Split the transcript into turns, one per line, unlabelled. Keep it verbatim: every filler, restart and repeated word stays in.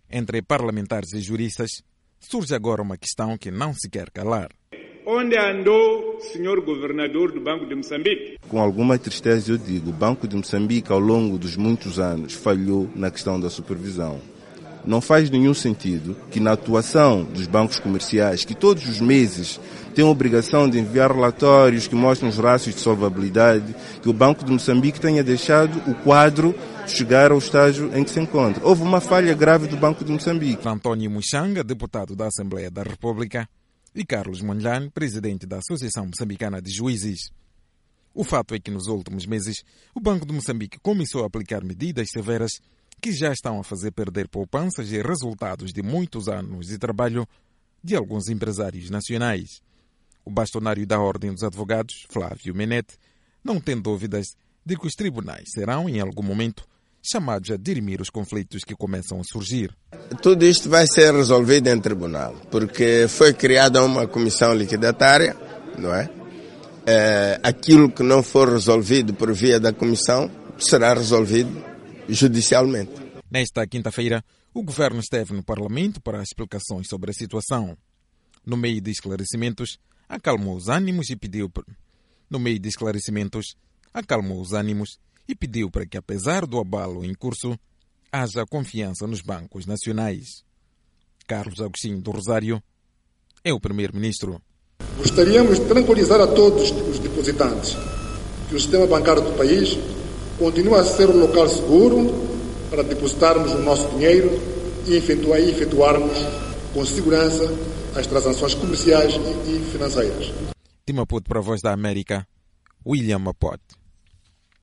Entre parlamentares e juristas, surge agora uma questão que não se quer calar.
Onde andou o senhor governador do Banco de Moçambique?
Com alguma tristeza eu digo, o Banco de Moçambique ao longo dos muitos anos falhou na questão da supervisão. Não faz nenhum sentido que na atuação dos bancos comerciais, que todos os meses têm a obrigação de enviar relatórios que mostram os rácios de solvabilidade, que o Banco de Moçambique tenha deixado o quadro chegar ao estágio em que se encontra. Houve uma falha grave do Banco de Moçambique.
Antônio Muxanga, deputado da Assembleia da República, e Carlos Mondlane, presidente da Associação Moçambicana de Juízes. O fato é que nos últimos meses o Banco de Moçambique começou a aplicar medidas severas que já estão a fazer perder poupanças e resultados de muitos anos de trabalho de alguns empresários nacionais. O bastonário da Ordem dos Advogados, Flávio Menete, não tem dúvidas de que os tribunais serão, em algum momento, chamados a dirimir os conflitos que começam a surgir.
Tudo isto vai ser resolvido em tribunal, porque foi criada uma comissão liquidatária, não é? É, aquilo que não for resolvido por via da comissão será resolvido judicialmente.
Nesta quinta-feira, o governo esteve no Parlamento para explicações sobre a situação. No meio de esclarecimentos, acalmou os ânimos e pediu no meio de esclarecimentos, acalmou os ânimos e pediu para que, apesar do abalo em curso, haja confiança nos bancos nacionais. Carlos Agostinho do Rosário é o primeiro-ministro.
Gostaríamos de tranquilizar a todos os depositantes que o sistema bancário do país continua a ser um local seguro para depositarmos o nosso dinheiro e efetuar, e efetuarmos com segurança as transações comerciais e financeiras.
De Maputo para a Voz da América, William Mapote.